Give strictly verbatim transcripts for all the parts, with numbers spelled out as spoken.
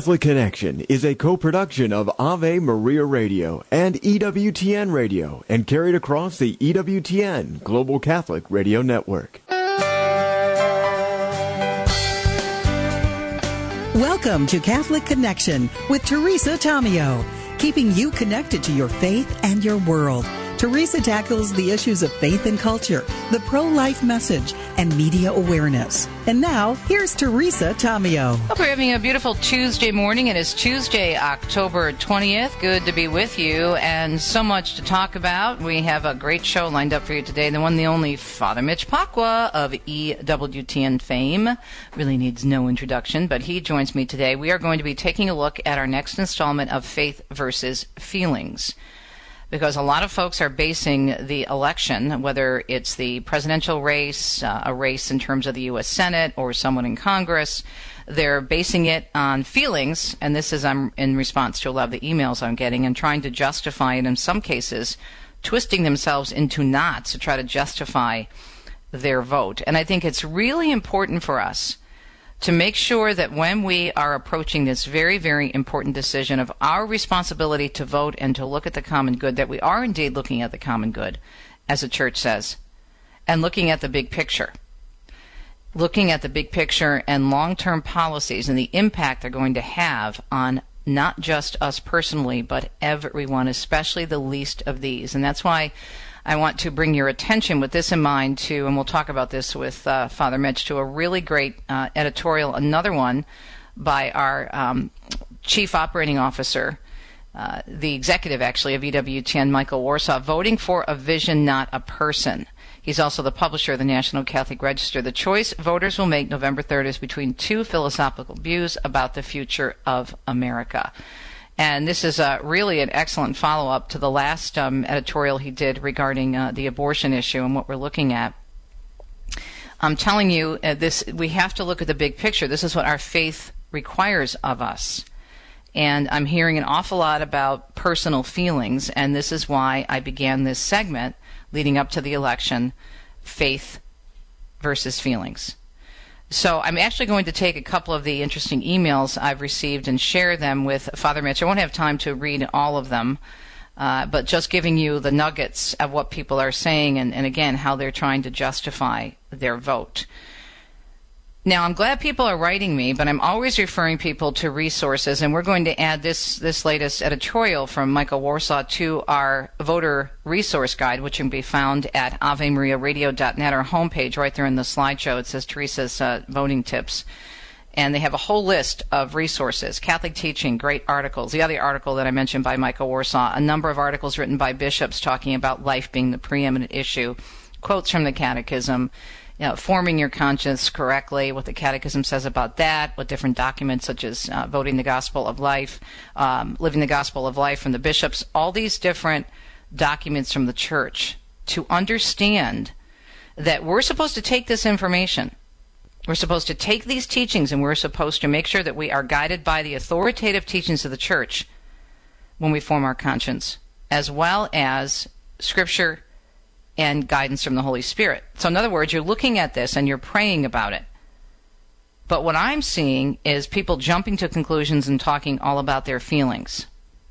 Catholic Connection is a co-production of Ave Maria Radio and E W T N Radio and carried across the E W T N Global Catholic Radio Network. Welcome to Catholic Connection with Teresa Tomeo, keeping you connected to your faith and your world. Teresa tackles the issues of faith and culture, the pro-life message, and media awareness. And now, here's Teresa Tomeo. Hope you're having a beautiful Tuesday morning. It is Tuesday, October twentieth. Good to be with you, and so much to talk about. We have a great show lined up for you today. The one, the only, Father Mitch Pacwa of E W T N fame. Really needs no introduction, but he joins me today. We are going to be taking a look at our next installment of Faith versus Feelings, because a lot of folks are basing the election, whether it's the presidential race, uh, a race in terms of the U S Senate, or someone in Congress, they're basing it on feelings, and this is um, in response to a lot of the emails I'm getting, and trying to justify it in some cases, twisting themselves into knots to try to justify their vote. And I think it's really important for us to make sure that when we are approaching this very, very important decision of our responsibility to vote and to look at the common good, that we are indeed looking at the common good, as the church says, and looking at the big picture. Looking at the big picture and long-term policies and the impact they're going to have on not just us personally, but everyone, especially the least of these. And that's why I want to bring your attention with this in mind to, and we'll talk about this with uh, Father Mitch, to a really great uh, editorial, another one by our um, Chief Operating Officer, uh, the executive actually of E W T N, Michael Warsaw, Voting for a Vision, Not a Person. He's also the publisher of the National Catholic Register. The choice voters will make November third is between two philosophical views about the future of America. And this is uh, really an excellent follow-up to the last um, editorial he did regarding uh, the abortion issue and what we're looking at. I'm telling you, uh, this we have to look at the big picture. This is what our faith requires of us. And I'm hearing an awful lot about personal feelings, and this is why I began this segment leading up to the election, faith versus feelings. So I'm actually going to take a couple of the interesting emails I've received and share them with Father Mitch. I won't have time to read all of them, uh, but just giving you the nuggets of what people are saying and, and, again, how they're trying to justify their vote. Now, I'm glad people are writing me, but I'm always referring people to resources, and we're going to add this, this latest editorial from Michael Warsaw to our voter resource guide, which can be found at ave maria radio dot net, our homepage. Right there in the slideshow, it says Teresa's uh, voting tips. And they have a whole list of resources, Catholic teaching, great articles. The other article that I mentioned by Michael Warsaw, a number of articles written by bishops talking about life being the preeminent issue, quotes from the Catechism, you know, forming your conscience correctly, what the Catechism says about that, what different documents such as uh, voting the gospel of life, um, living the gospel of life from the bishops, all these different documents from the church, to understand that we're supposed to take this information. We're supposed to take these teachings, and we're supposed to make sure that we are guided by the authoritative teachings of the church when we form our conscience, as well as Scripture and guidance from the Holy Spirit. So in other words, you're looking at this and you're praying about it. But what I'm seeing is people jumping to conclusions and talking all about their feelings.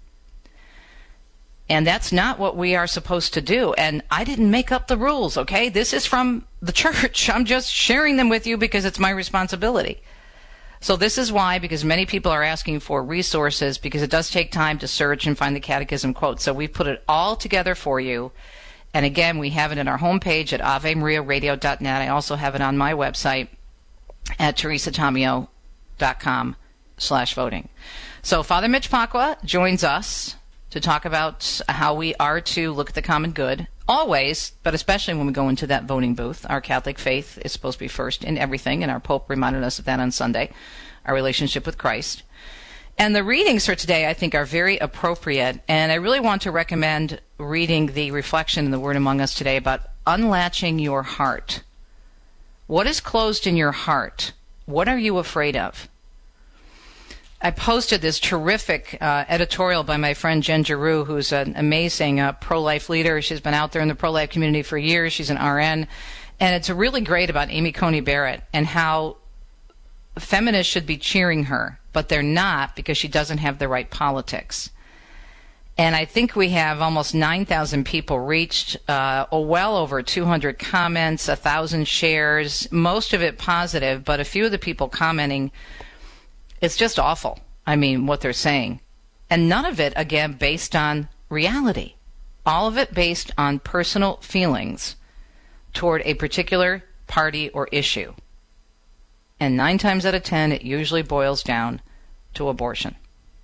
And that's not what we are supposed to do. And I didn't make up the rules, okay? This is from the church. I'm just sharing them with you because it's my responsibility. So this is why, because many people are asking for resources, because it does take time to search and find the Catechism quotes. So we put it all together for you. And again, we have it in our homepage at ave maria radio dot net. I also have it on my website at teresa tomeo dot com slash voting. So Father Mitch Pacwa joins us to talk about how we are to look at the common good, always, but especially when we go into that voting booth. Our Catholic faith is supposed to be first in everything, and our Pope reminded us of that on Sunday, our relationship with Christ. And the readings for today, I think, are very appropriate, and I really want to recommend reading the reflection in the Word Among Us today about unlatching your heart. What is closed in your heart? What are you afraid of? I posted this terrific uh, editorial by my friend Jen Giroux, who's an amazing uh, pro-life leader. She's been out there in the pro-life community for years. She's an R N. And it's really great about Amy Coney Barrett and how feminists should be cheering her, but they're not because she doesn't have the right politics. And I think we have almost nine thousand people reached, uh, well over two hundred comments, one thousand shares, most of it positive, but a few of the people commenting, it's just awful. I mean, what they're saying. And none of it, again, based on reality. All of it based on personal feelings toward a particular party or issue. And nine times out of ten, it usually boils down to abortion.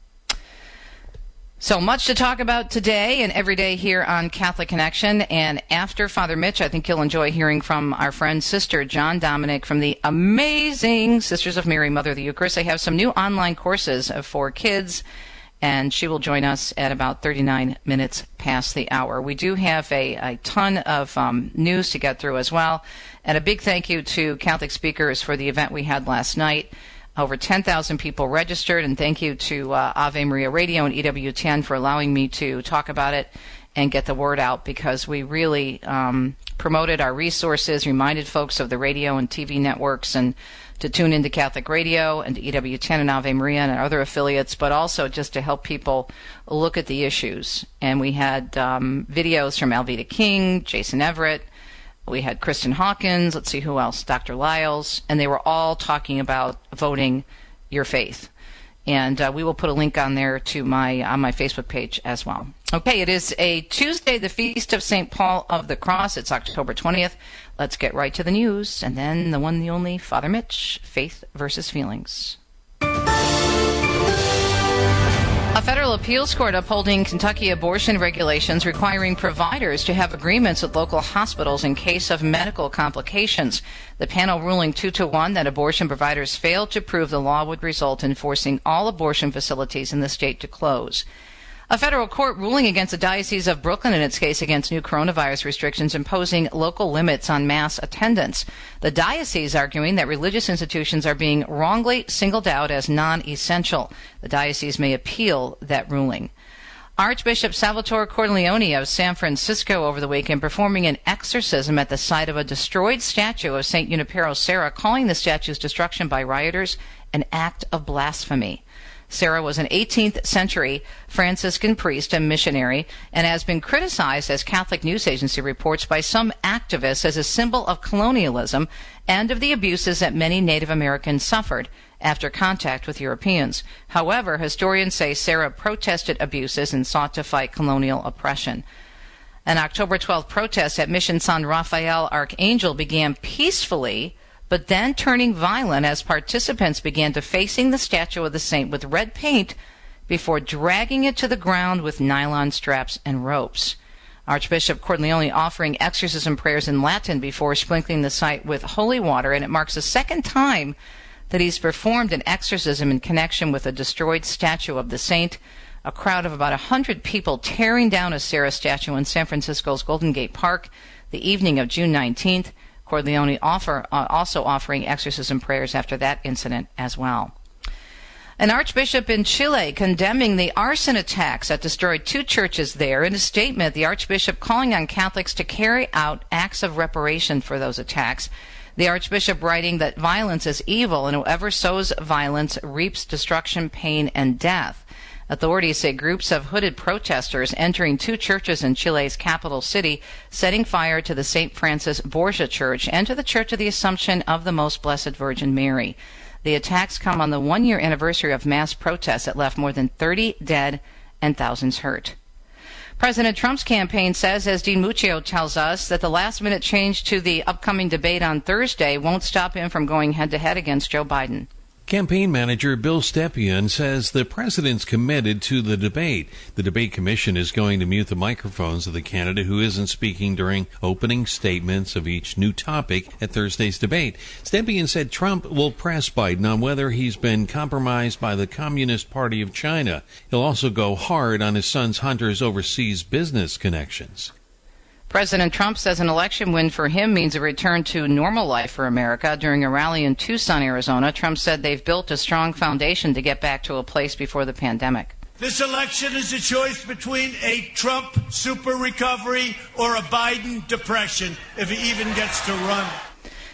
So much to talk about today and every day here on Catholic Connection. And after Father Mitch, I think you'll enjoy hearing from our friend, Sister John Dominic from the amazing Sisters of Mary, Mother of the Eucharist. They have some new online courses for kids, and she will join us at about thirty-nine minutes past the hour. We do have a, a ton of um, news to get through as well. And a big thank you to Catholic speakers for the event we had last night. Over ten thousand people registered, and thank you to uh, Ave Maria Radio and E W T N for allowing me to talk about it and get the word out, because we really um, promoted our resources, reminded folks of the radio and T V networks and to tune into Catholic Radio and to E W T N and Ave Maria and other affiliates, but also just to help people look at the issues. And we had um, videos from Alveda King, Jason Everett. We had Kristen Hawkins, let's see who else, Doctor Lyles, and they were all talking about voting your faith. And uh, we will put a link on there to my on my Facebook page as well. Okay, it is a Tuesday, the Feast of Saint Paul of the Cross. It's October twentieth. Let's get right to the news, and then the one, the only, Father Mitch, Faith versus Feelings. A federal appeals court upholding Kentucky abortion regulations requiring providers to have agreements with local hospitals in case of medical complications. The panel ruling two to one that abortion providers failed to prove the law would result in forcing all abortion facilities in the state to close. A federal court ruling against the Diocese of Brooklyn in its case against new coronavirus restrictions imposing local limits on mass attendance. The diocese arguing that religious institutions are being wrongly singled out as non-essential. The diocese may appeal that ruling. Archbishop Salvatore Cordileone of San Francisco over the weekend performing an exorcism at the site of a destroyed statue of Saint Junipero Serra, calling the statue's destruction by rioters an act of blasphemy. Serra was an eighteenth century Franciscan priest and missionary and has been criticized, as Catholic News Agency reports, by some activists as a symbol of colonialism and of the abuses that many Native Americans suffered after contact with Europeans. However, historians say Serra protested abuses and sought to fight colonial oppression. An October twelfth protest at Mission San Rafael Archangel began peacefully, but then turning violent as participants began defacing the statue of the saint with red paint before dragging it to the ground with nylon straps and ropes. Archbishop Cordileone offering exorcism prayers in Latin before sprinkling the site with holy water, and it marks the second time that he's performed an exorcism in connection with a destroyed statue of the saint. A crowd of about one hundred people tearing down a Serra statue in San Francisco's Golden Gate Park the evening of June nineteenth. Cordileone offer, uh, also offering exorcism prayers after that incident as well. An archbishop in Chile condemning the arson attacks that destroyed two churches there. In a statement, the archbishop calling on Catholics to carry out acts of reparation for those attacks. The archbishop writing that violence is evil, and whoever sows violence reaps destruction, pain, and death. Authorities say groups of hooded protesters entering two churches in Chile's capital city, setting fire to the Saint Francis Borgia Church and to the Church of the Assumption of the Most Blessed Virgin Mary. The attacks come on the one-year anniversary of mass protests that left more than thirty dead and thousands hurt. President Trump's campaign says, as Dean Muccio tells us, that the last-minute change to the upcoming debate on Thursday won't stop him from going head-to-head against Joe Biden. Campaign manager Bill Stepien says the president's committed to the debate. The debate commission is going to mute the microphones of the candidate who isn't speaking during opening statements of each new topic at Thursday's debate. Stepien said Trump will press Biden on whether he's been compromised by the Communist Party of China. He'll also go hard on his son's Hunter's overseas business connections. President Trump says an election win for him means a return to normal life for America. During a rally in Tucson, Arizona, Trump said they've built a strong foundation to get back to a place before the pandemic. This election is a choice between a Trump super recovery or a Biden depression, if he even gets to run.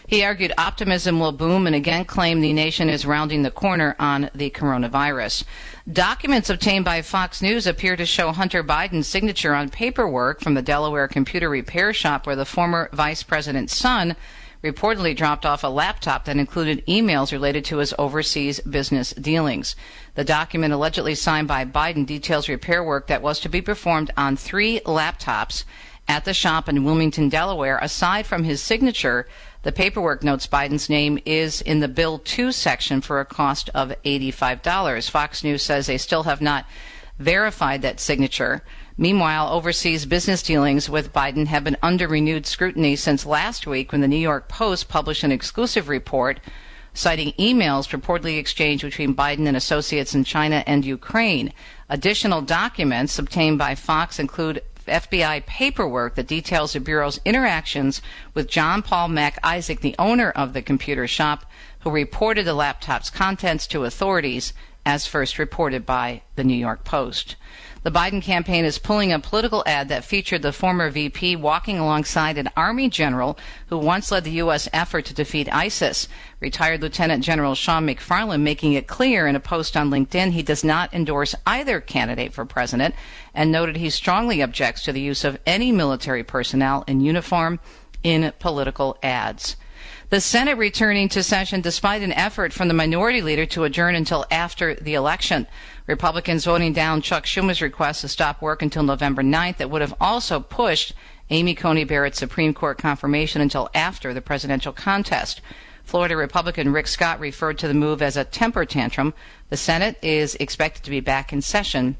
He argued optimism will boom and again claimed the nation is rounding the corner on the coronavirus. Documents obtained by Fox News appear to show Hunter Biden's signature on paperwork from the Delaware computer repair shop where the former vice president's son reportedly dropped off a laptop that included emails related to his overseas business dealings. The document allegedly signed by Biden details repair work that was to be performed on three laptops at the shop in Wilmington, Delaware. Aside from his signature, the paperwork notes Biden's name is in the Bill two section for a cost of eighty-five dollars. Fox News says they still have not verified that signature. Meanwhile, overseas business dealings with Biden have been under renewed scrutiny since last week when the New York Post published an exclusive report citing emails purportedly exchanged between Biden and associates in China and Ukraine. Additional documents obtained by Fox include F B I paperwork that details the Bureau's interactions with John Paul Mac Isaac, the owner of the computer shop, who reported the laptop's contents to authorities, as first reported by the New York Post. The Biden campaign is pulling a political ad that featured the former V P walking alongside an Army general who once led the U S effort to defeat ISIS. Retired Lieutenant General Sean McFarland making it clear in a post on LinkedIn he does not endorse either candidate for president and noted he strongly objects to the use of any military personnel in uniform in political ads. The Senate returning to session despite an effort from the minority leader to adjourn until after the election. Republicans voting down Chuck Schumer's request to stop work until November ninth that would have also pushed Amy Coney Barrett's Supreme Court confirmation until after the presidential contest. Florida Republican Rick Scott referred to the move as a temper tantrum. The Senate is expected to be back in session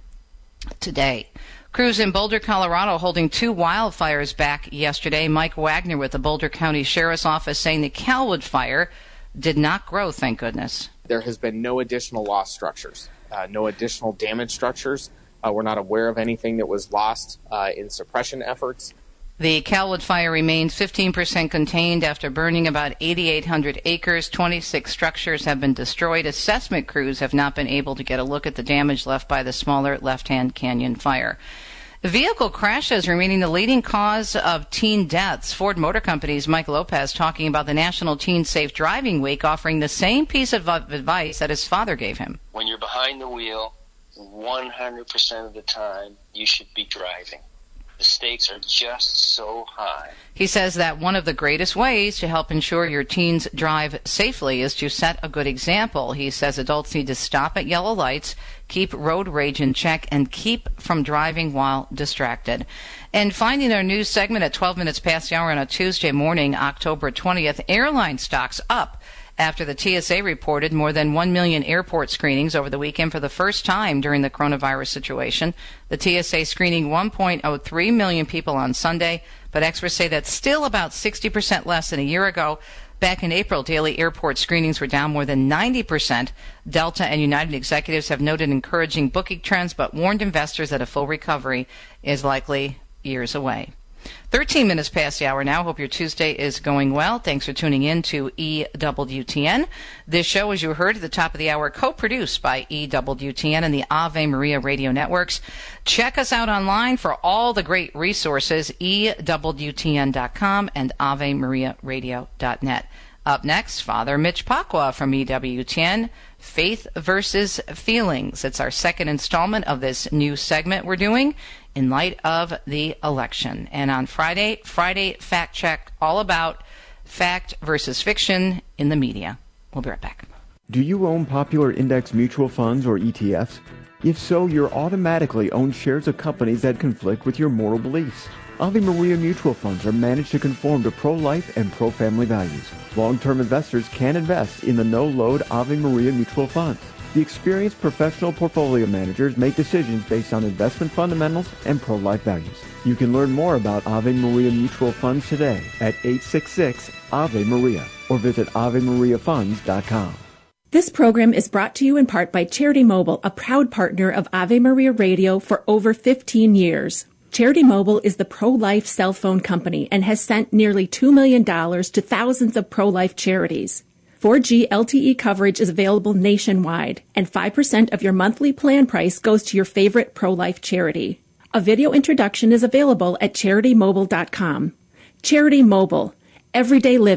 today. Crews in Boulder, Colorado holding two wildfires back yesterday. Mike Wagner with the Boulder County Sheriff's Office saying the Calwood fire did not grow, thank goodness. There has been no additional lost structures, uh, no additional damaged structures. Uh, we're not aware of anything that was lost uh, in suppression efforts. The Calwood fire remains fifteen percent contained after burning about eighty-eight hundred acres. twenty-six structures have been destroyed. Assessment crews have not been able to get a look at the damage left by the smaller Left-Hand Canyon fire. Vehicle crashes remaining the leading cause of teen deaths. Ford Motor Company's Mike Lopez talking about the National Teen Safe Driving Week, offering the same piece of advice that his father gave him. When you're behind the wheel, one hundred percent of the time, you should be driving. The stakes are just so high. He says that one of the greatest ways to help ensure your teens drive safely is to set a good example. He says adults need to stop at yellow lights, keep road rage in check, and keep from driving while distracted. And finding our news segment at twelve minutes past the hour on a Tuesday morning, October twentieth, airline stocks up after the T S A reported more than one million airport screenings over the weekend for the first time during the coronavirus situation. The T S A screening one point oh three million people on Sunday, but experts say that's still about sixty percent less than a year ago. Back in April, daily airport screenings were down more than ninety percent. Delta and United executives have noted encouraging booking trends, but warned investors that a full recovery is likely years away. thirteen minutes past the hour now. Hope your Tuesday is going well. Thanks for tuning in to E W T N. This show, as you heard at the top of the hour, co-produced by E W T N and the Ave Maria Radio Networks. Check us out online for all the great resources, E W T N dot com and Ave Maria Radio dot net. Up next, Father Mitch Pacwa from E W T N, Faith versus Feelings. It's our second installment of this new segment we're doing in light of the election. And on Friday, Friday Fact Check, all about fact versus fiction in the media. We'll be right back. Do you own popular index mutual funds or E T Fs? If so, you're automatically own shares of companies that conflict with your moral beliefs. Ave Maria mutual funds are managed to conform to pro-life and pro-family values. Long-term investors can invest in the no-load Ave Maria mutual funds. The experienced professional portfolio managers make decisions based on investment fundamentals and pro-life values. You can learn more about Ave Maria mutual funds today at eight six six Ave Maria or visit ave maria funds dot com. This program is brought to you in part by Charity Mobile, a proud partner of Ave Maria Radio for over fifteen years. Charity Mobile is the pro-life cell phone company and has sent nearly two million dollars to thousands of pro-life charities. four G L T E coverage is available nationwide, and five percent of your monthly plan price goes to your favorite pro-life charity. A video introduction is available at charity mobile dot com. Charity Mobile. Everyday living,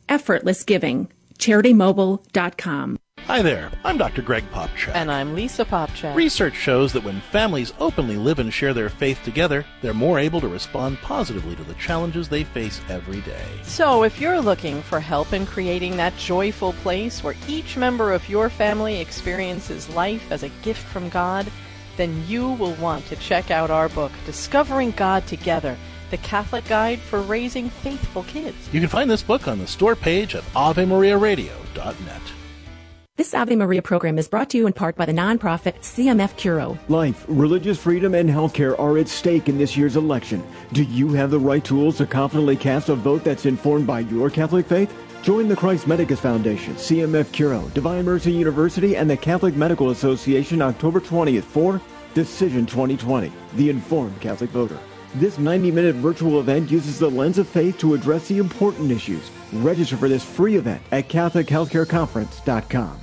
effortless giving. charity mobile dot com. Hi there, I'm Doctor Greg Popchak. And I'm Lisa Popchak. Research shows that when families openly live and share their faith together, they're more able to respond positively to the challenges they face every day. So if you're looking for help in creating that joyful place where each member of your family experiences life as a gift from God, then you will want to check out our book, Discovering God Together, the Catholic Guide for Raising Faithful Kids. You can find this book on the store page at ave maria radio dot net. This Ave Maria program is brought to you in part by the nonprofit C M F Curo. Life, religious freedom, and healthcare are at stake in this year's election. Do you have the right tools to confidently cast a vote that's informed by your Catholic faith? Join the Christ Medicus Foundation, C M F Curo, Divine Mercy University, and the Catholic Medical Association October twentieth for Decision twenty twenty, the Informed Catholic Voter. This ninety-minute virtual event uses the lens of faith to address the important issues. Register for this free event at catholic healthcare conference dot com.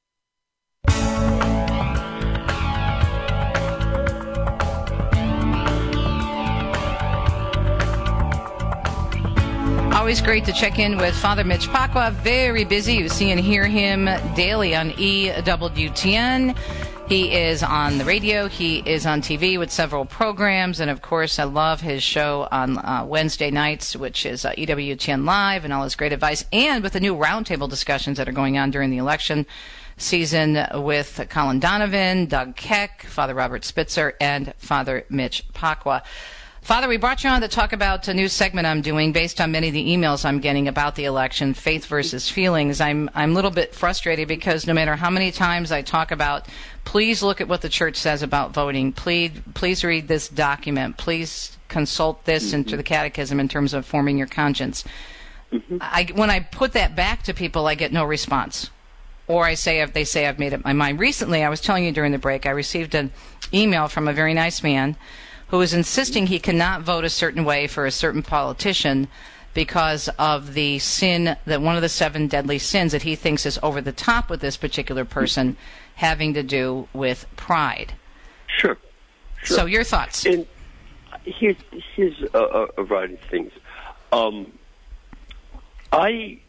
Always great to check in with Father Mitch Pacwa. Very busy. You see and hear him daily on E W T N. He is on the radio. He is on T V with several programs. And, of course, I love his show on uh, Wednesday nights, which is uh, E W T N Live, and all his great advice. And with the new roundtable discussions that are going on during the election season with Colin Donovan, Doug Keck, Father Robert Spitzer, and Father Mitch Pacwa. Father, we brought you on to talk about a new segment I'm doing based on many of the emails I'm getting about the election, faith versus feelings. I'm I'm a little bit frustrated because no matter how many times I talk about, please look at what the church says about voting, please, please read this document, please consult this mm-hmm. into the catechism in terms of forming your conscience. Mm-hmm. I, when I put that back to people, I get no response. Or I say, if they say I've made up my mind. Recently, I was telling you during the break, I received an email from a very nice man who is insisting he cannot vote a certain way for a certain politician because of the sin, that one of the seven deadly sins that he thinks is over the top with this particular person, having to do with pride. Sure. sure. So your thoughts? And here's, here's a, a variety of things. Um, I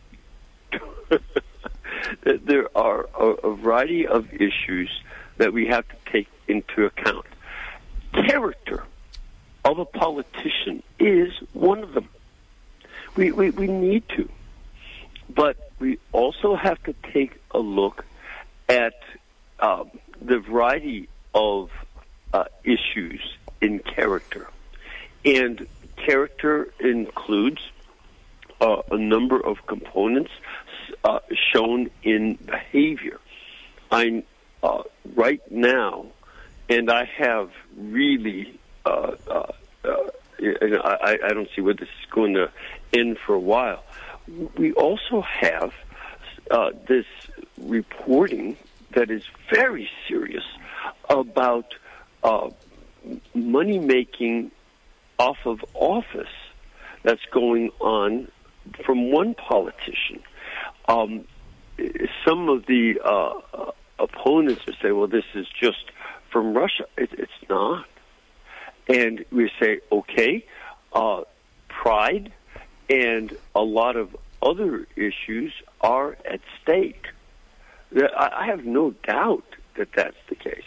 there are a, a variety of issues that we have to take into account. Character of a politician is one of them. We, we we need to. But we also have to take a look at um, the variety of uh, issues in character. And character includes uh, a number of components uh, shown in behavior. I'm uh, right now, and I have really, uh, uh, uh, you know, I, I don't see where this is going to end for a while. We also have uh, this reporting that is very serious about uh, money making off of office that's going on from one politician. Um, some of the uh, opponents would say, well, this is just from Russia. It, it's not. And we say, okay, uh, pride and a lot of other issues are at stake. I have no doubt that that's the case.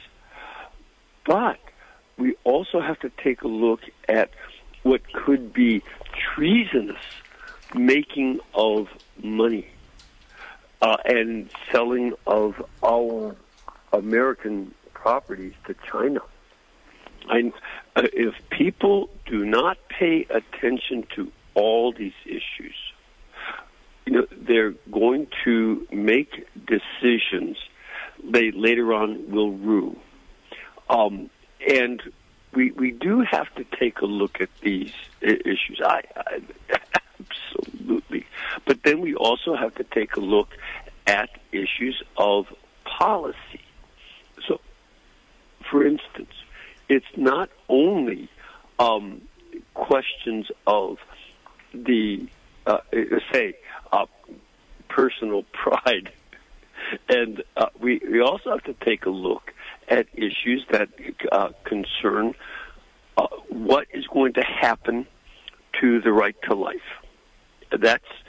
But we also have to take a look at what could be treasonous making of money uh, and selling of our American properties to China. And uh, if people do not pay attention to all these issues, you know, they're going to make decisions they later on will rue. Um, and we we do have to take a look at these issues. I, I absolutely. But then we also have to take a look at issues of policy. So, for instance, it's not only um, questions of the, uh, say, uh, personal pride. And uh, we, we also have to take a look at issues that uh, concern uh, what is going to happen to the right to life. That's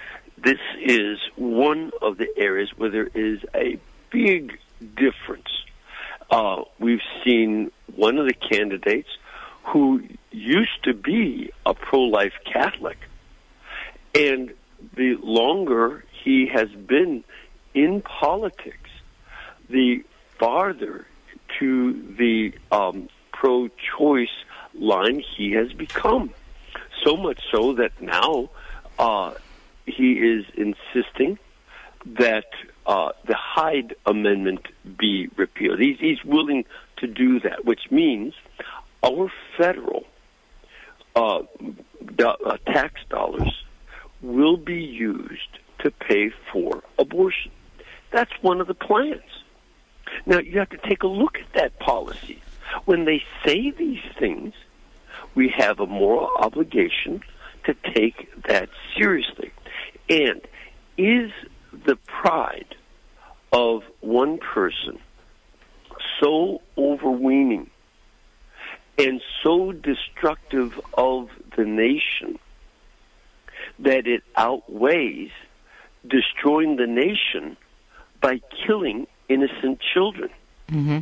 this is one of the areas where there is a big difference. Uh, we've seen one of the candidates who used to be a pro-life Catholic, and the longer he has been in politics, the farther to the um, pro-choice line he has become. So much so that now uh, he is insisting that uh, the Hyde Amendment be repealed. He's, he's willing to do that, which means our federal uh, do, uh, tax dollars will be used to pay for abortion. That's one of the plans. Now, you have to take a look at that policy. When they say these things, we have a moral obligation to take that seriously. And is the pride of one person so overweening and so destructive of the nation that it outweighs destroying the nation by killing innocent children? Mm-hmm.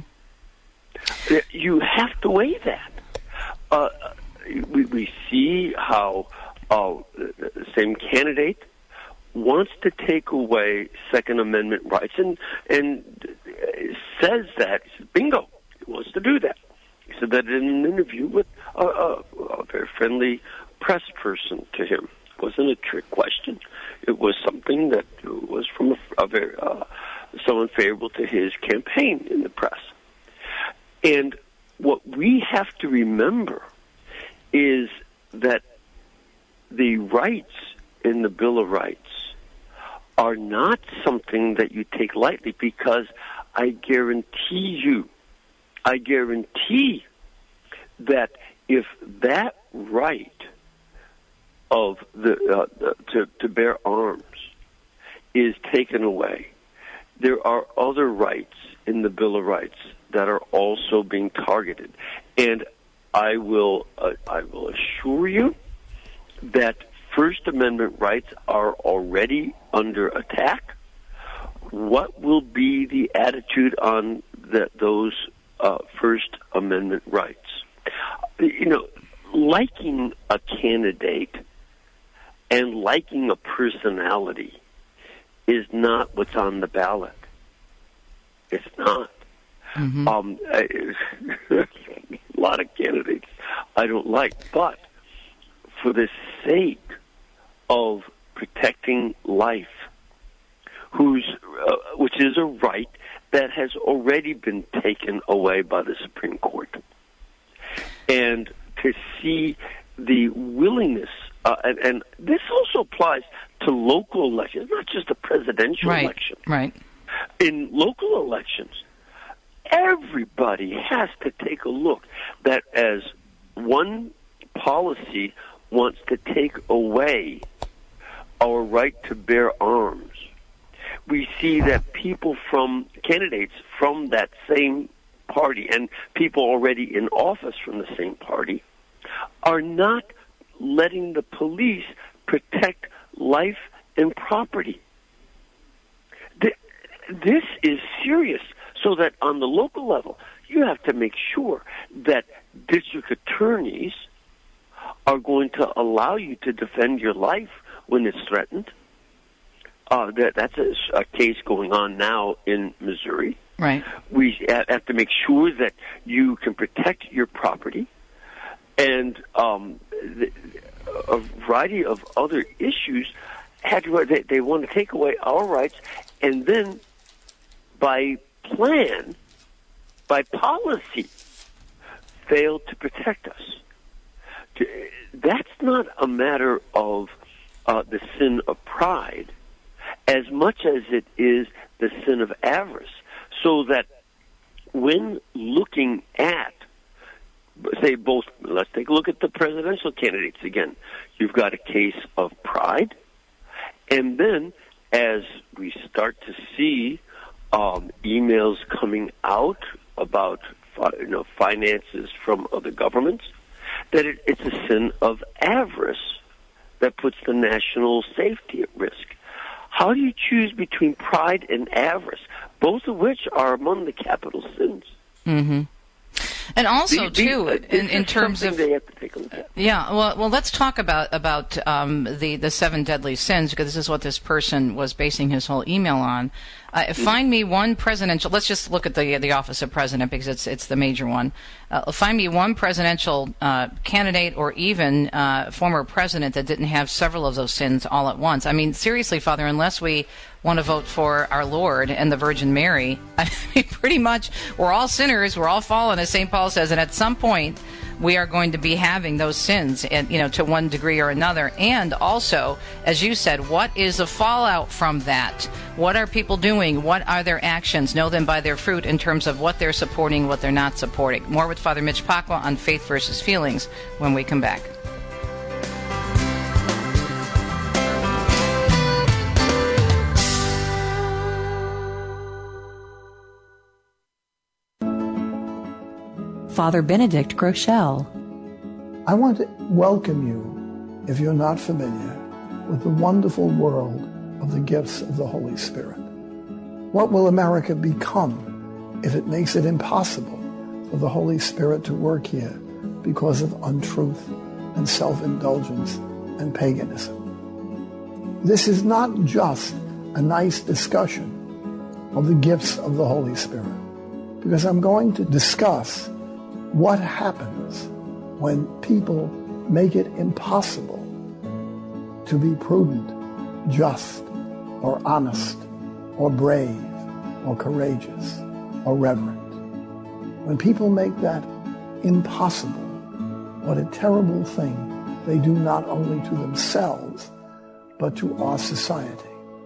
You have to weigh that. Uh, we, we see how uh, the same candidate wants to take away Second Amendment rights and and says that, he says, bingo, he wants to do that. He said that in an interview with a, a, a very friendly press person to him. It wasn't a trick question. It was something that was from a, a very, uh, someone favorable to his campaign in the press. And what we have to remember is that the rights in the Bill of Rights are not something that you take lightly, because I guarantee you, I guarantee that if that right of the, uh, the to, to bear arms is taken away, there are other rights in the Bill of Rights that are also being targeted. And I will uh, I will assure you that First Amendment rights are already under attack. What will be the attitude on the, those uh, First Amendment rights? You know, liking a candidate and liking a personality is not what's on the ballot. It's not. Mm-hmm. Um, I, a lot of candidates I don't like, but for the sake of protecting life, who's uh, which is a right that has already been taken away by the Supreme Court, and to see the willingness, uh, and, and this also applies to local elections, not just a presidential right. election. Right. In local elections, everybody has to take a look that as one policy wants to take away our right to bear arms, we see that people from, candidates from that same party and people already in office from the same party are not letting the police protect life and property. This is serious, so that on the local level, you have to make sure that district attorneys are going to allow you to defend your life when it's threatened. Uh, that, that's a, a case going on now in Missouri. Right. We have to make sure that you can protect your property, and um, the, a variety of other issues. Had to, they, they want to take away our rights, and then by plan, by policy, fail to protect us. That's not a matter of uh, the sin of pride as much as it is the sin of avarice. So that when looking at, say, both, let's take a look at the presidential candidates again. You've got a case of pride, and then as we start to see um, emails coming out about you know, finances from other governments, that it, it's a sin of avarice that puts the national safety at risk. How do you choose between pride and avarice, both of which are among the capital sins? Mm-hmm. And also, the, the, too, uh, in, in terms of they have to take a look at. Yeah, well, well, let's talk about about um, the the seven deadly sins, because this is what this person was basing his whole email on. Uh, find me one presidential. Let's just look at the the office of president, because it's it's the major one. Uh, find me one presidential uh, candidate or even uh, former president that didn't have several of those sins all at once. I mean, seriously, Father, unless we want to vote for our Lord and the Virgin Mary, I mean, pretty much we're all sinners, we're all fallen, as Saint Paul says, and at some point we are going to be having those sins, and you know, to one degree or another. And also, as you said, what is the fallout from that? What are people doing? What are their actions? Know them by their fruit in terms of what they're supporting, what they're not supporting. More with Father Mitch Pacwa on Faith versus Feelings when we come back. Father Benedict Groeschel. I want to welcome you, if you're not familiar, with the wonderful world of the gifts of the Holy Spirit. What will America become if it makes it impossible for the Holy Spirit to work here because of untruth and self-indulgence and paganism? This is not just a nice discussion of the gifts of the Holy Spirit, because I'm going to discuss what happens when people make it impossible to be prudent, just, or honest, or brave, or courageous, or reverent. When people make that impossible, what a terrible thing they do not only to themselves, but to our society.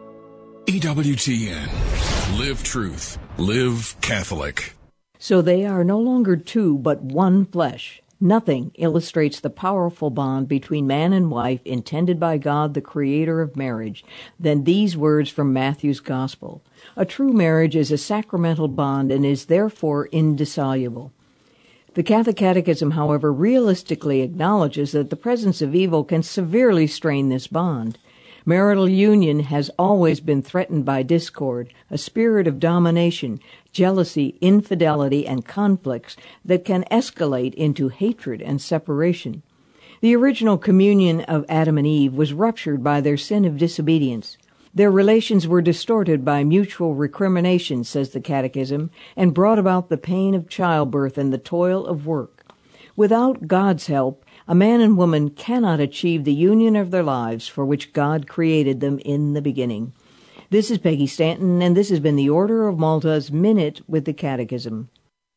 E W T N. Live truth. Live Catholic. So they are no longer two, but one flesh. Nothing illustrates the powerful bond between man and wife intended by God, the creator of marriage, than these words from Matthew's Gospel. A true marriage is a sacramental bond and is therefore indissoluble. The Catholic Catechism, however, realistically acknowledges that the presence of evil can severely strain this bond. Marital union has always been threatened by discord, a spirit of domination, jealousy, infidelity, and conflicts that can escalate into hatred and separation. The original communion of Adam and Eve was ruptured by their sin of disobedience. Their relations were distorted by mutual recrimination, says the Catechism, and brought about the pain of childbirth and the toil of work. Without God's help, a man and woman cannot achieve the union of their lives for which God created them in the beginning. This is Peggy Stanton, and this has been the Order of Malta's Minute with the Catechism.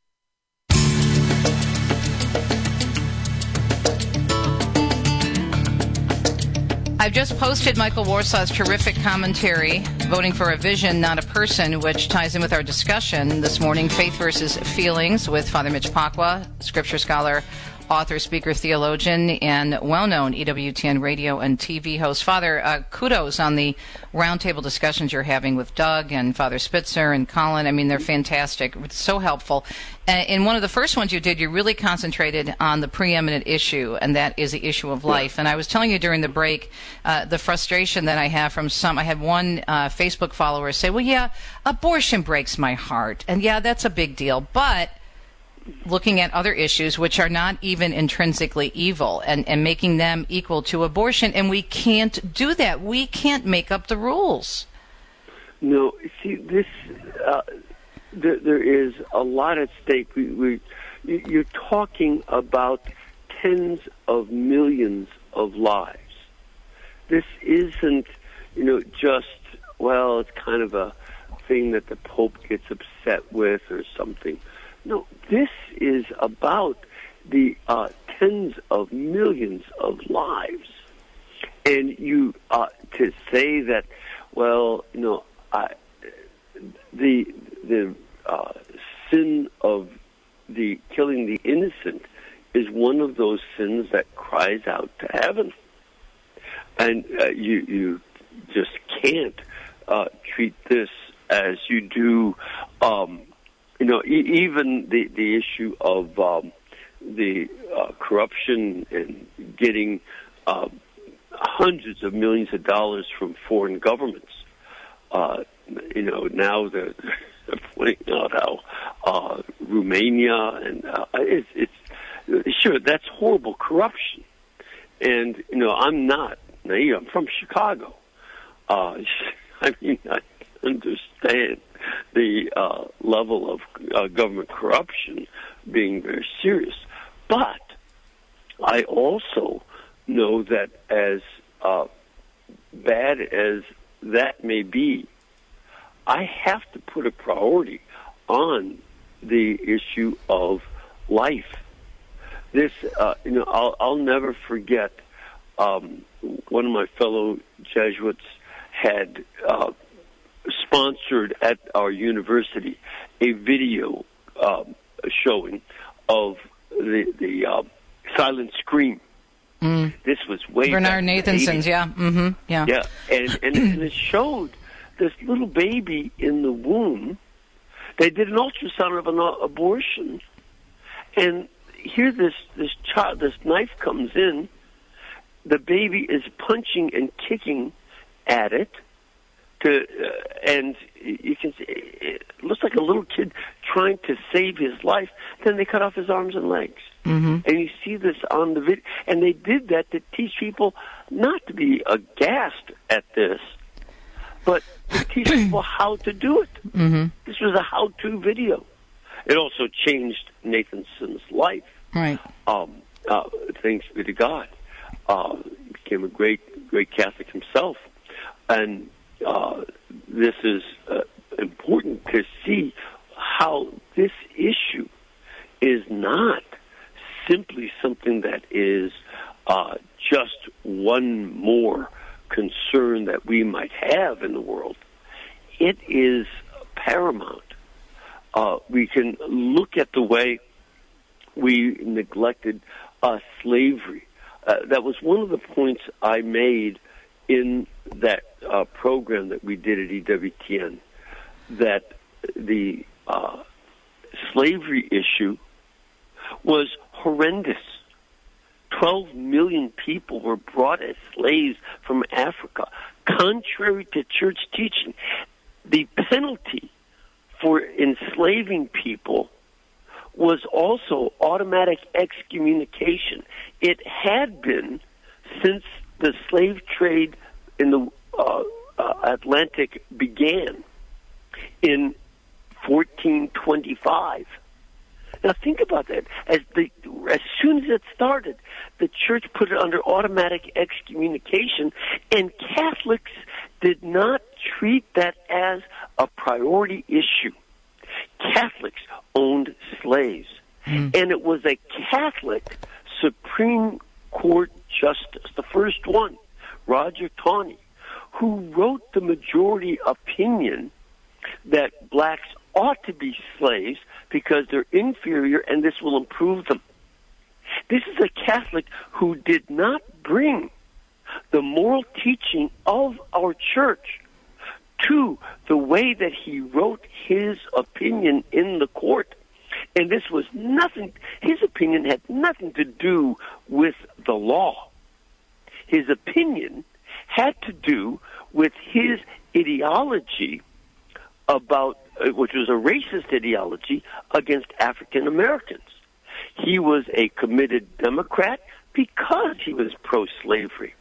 I've just posted Michael Warsaw's terrific commentary, Voting for a Vision, Not a Person, which ties in with our discussion this morning, Faith versus Feelings, with Father Mitch Pacwa, scripture scholar, author, speaker, theologian, and well-known E W T N radio and T V host. Father, uh, kudos on the roundtable discussions you're having with Doug and Father Spitzer and Colin. I mean, they're fantastic. It's so helpful. Uh, in one of the first ones you did, you really concentrated on the preeminent issue, and that is the issue of life. And I was telling you during the break uh, the frustration that I have from some. I had one uh, Facebook follower say, well, yeah, abortion breaks my heart. And yeah, that's a big deal. But looking at other issues which are not even intrinsically evil and, and making them equal to abortion, and we can't do that. We can't make up the rules. No, see, this uh, there, there is a lot at stake. We, we, you're talking about tens of millions of lives. This isn't, you know, just, well, it's kind of a thing that the Pope gets upset with or something. No, this is about the uh, tens of millions of lives. And you, uh, to say that, well, you know, I, the the uh, sin of the killing the innocent is one of those sins that cries out to heaven. And uh, you, you just can't uh, treat this as you do um You know, e- even the, the issue of um, the uh, corruption and getting uh, hundreds of millions of dollars from foreign governments. uh, you know, now they're, they're pointing out how uh, Romania and uh, it's, it's sure that's horrible corruption. And you know, I'm not naive. I'm from Chicago. Uh, I mean, I understand the uh, level of uh, government corruption being very serious, but I also know that as uh, bad as that may be, I have to put a priority on the issue of life. This, uh, you know, I'll, I'll never forget. Um, one of my fellow Jesuits had uh, sponsored at our university a video um, showing of the the uh, silent scream. Mm. This was way Bernard back in the Nathanson's, eighties. yeah, mm-hmm, yeah, yeah, and and, and it showed this little baby in the womb. They did an ultrasound of an abortion, and here this this child, this knife comes in. The baby is punching and kicking at it, to uh, and you can see it looks like a little kid trying to save his life. Then they cut off his arms and legs, mm-hmm. and you see this on the video. And they did that to teach people not to be aghast at this, but to teach people how to do it. Mm-hmm. This was a how-to video. It also changed Nathanson's life. Right. Um, uh, thanks be to God. Uh, he became a great, great Catholic himself. And uh, this is uh, important to see how this issue is not simply something that is uh, just one more concern that we might have in the world. It is paramount. Uh, we can look at the way we neglected uh, slavery. Uh, that was one of the points I made in that uh, program that we did at E W T N, that the uh, slavery issue was horrendous. Twelve million people were brought as slaves from Africa, contrary to church teaching. The penalty for enslaving people was also automatic excommunication. It had been since the slave trade in the uh, uh, Atlantic began in fourteen twenty-five. Now think about that. As the as soon as it started, the church put it under automatic excommunication, and Catholics did not treat that as a priority issue. Catholics owned slaves, mm. and it was a Catholic Supreme Court justice, the first one, Roger Taney, who wrote the majority opinion that blacks ought to be slaves because they're inferior and this will improve them. This is a Catholic who did not bring the moral teaching of our church to the way that he wrote his opinion in the court. And this was nothing, his opinion had nothing to do with the law. His opinion had to do with his ideology about, which was a racist ideology against African Americans. He was a committed Democrat because he was pro-slavery.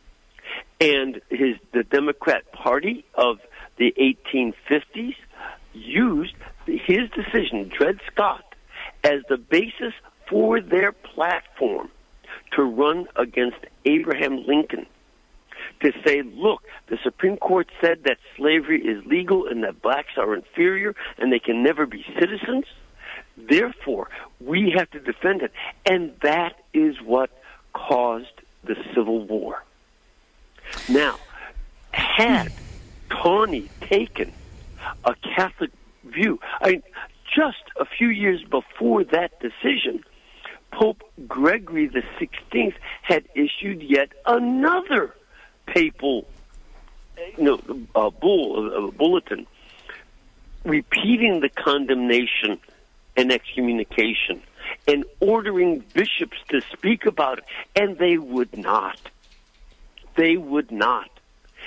And his the Democrat Party of the eighteen fifties used his decision, Dred Scott, as the basis for their platform to run against Abraham Lincoln, to say, look, the Supreme Court said that slavery is legal and that blacks are inferior and they can never be citizens. Therefore, we have to defend it. And that is what caused the Civil War. Now, had Taney taken a Catholic view, I mean, just a few years before that decision, Pope Gregory the sixteenth had issued yet another papal, you know, uh, bull, uh, bulletin, repeating the condemnation and excommunication and ordering bishops to speak about it, and they would not. They would not.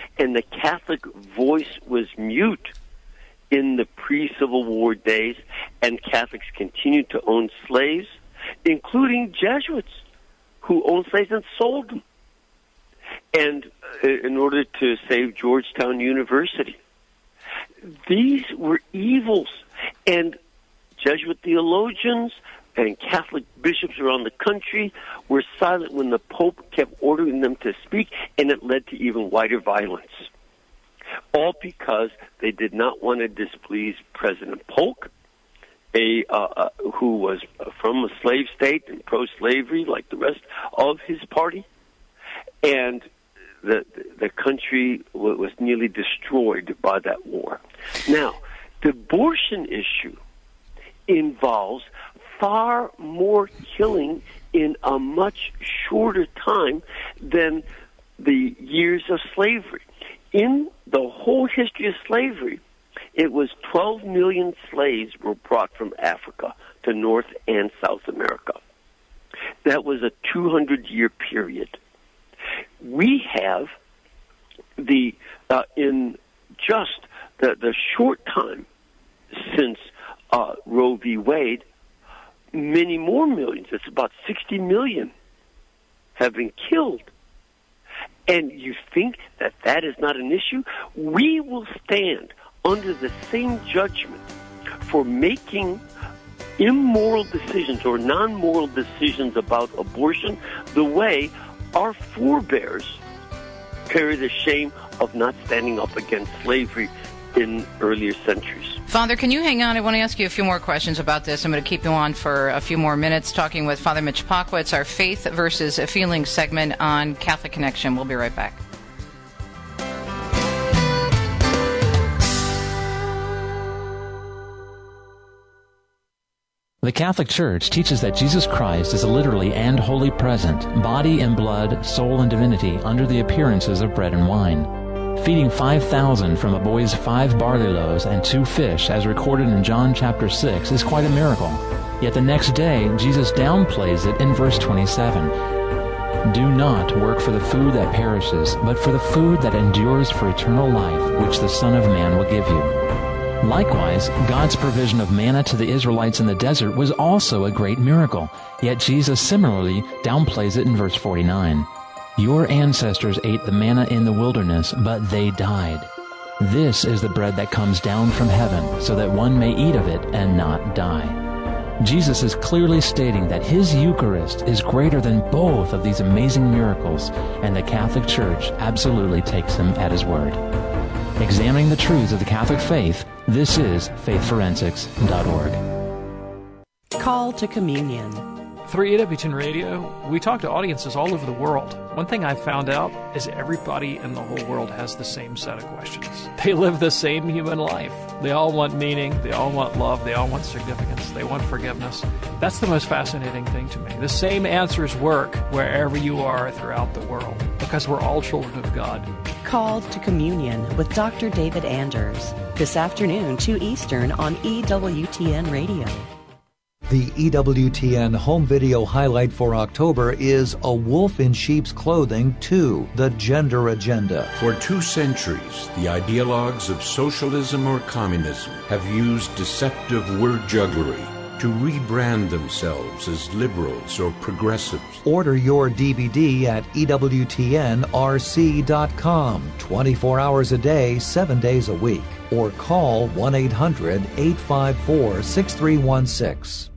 And the Catholic voice was mute in the pre-Civil War days, and Catholics continued to own slaves, including Jesuits who owned slaves and sold them. And uh, in order to save Georgetown University. These were evils, and Jesuit theologians and Catholic bishops around the country were silent when the Pope kept ordering them to speak, and it led to even wider violence. All because they did not want to displease President Polk, a, uh, uh, who was from a slave state and pro-slavery like the rest of his party, and the, the country was nearly destroyed by that war. Now, the abortion issue involves far more killing in a much shorter time than the years of slavery. In the whole history of slavery, it was twelve million slaves were brought from Africa to North and South America. That was a two hundred year period. We have the uh, in just the, the short time since uh, Roe v. Wade, many more millions, it's about sixty million, have been killed. And you think that that is not an issue? We will stand under the same judgment for making immoral decisions or non-moral decisions about abortion the way our forebears carry the shame of not standing up against slavery in earlier centuries. Father, can you hang on? I want to ask you a few more questions about this. I'm going to keep you on for a few more minutes talking with Father Mitch Pacwa. It's our Faith versus Feelings segment on Catholic Connection. We'll be right back. The Catholic Church teaches that Jesus Christ is literally and wholly present, body and blood, soul and divinity, under the appearances of bread and wine. Feeding five thousand from a boy's five barley loaves and two fish, as recorded in John chapter six, is quite a miracle. Yet the next day, Jesus downplays it in verse twenty-seven. Do not work for the food that perishes, but for the food that endures for eternal life, which the Son of Man will give you. Likewise, God's provision of manna to the Israelites in the desert was also a great miracle, yet Jesus similarly downplays it in verse forty-nine. Your ancestors ate the manna in the wilderness, but they died. This is the bread that comes down from heaven, so that one may eat of it and not die. Jesus is clearly stating that his Eucharist is greater than both of these amazing miracles, and the Catholic Church absolutely takes him at his word. Examining the truths of the Catholic faith, this is faith forensics dot org. Call to communion. Through E W T N Radio, we talk to audiences all over the world. One thing I've found out is everybody in the whole world has the same set of questions. They live the same human life. They all want meaning, they all want love, they all want significance, they want forgiveness. That's the most fascinating thing to me. The same answers work wherever you are throughout the world, because we're all children of God. Called to Communion with Doctor David Anders, this afternoon, two Eastern on E W T N Radio. The E W T N home video highlight for October is A Wolf in Sheep's Clothing two, The Gender Agenda. For two centuries, the ideologues of socialism or communism have used deceptive word jugglery to rebrand themselves as liberals or progressives. Order your D V D at E W T N R C dot com, twenty-four hours a day, seven days a week. Or call one eight hundred, eight five four, six three one six.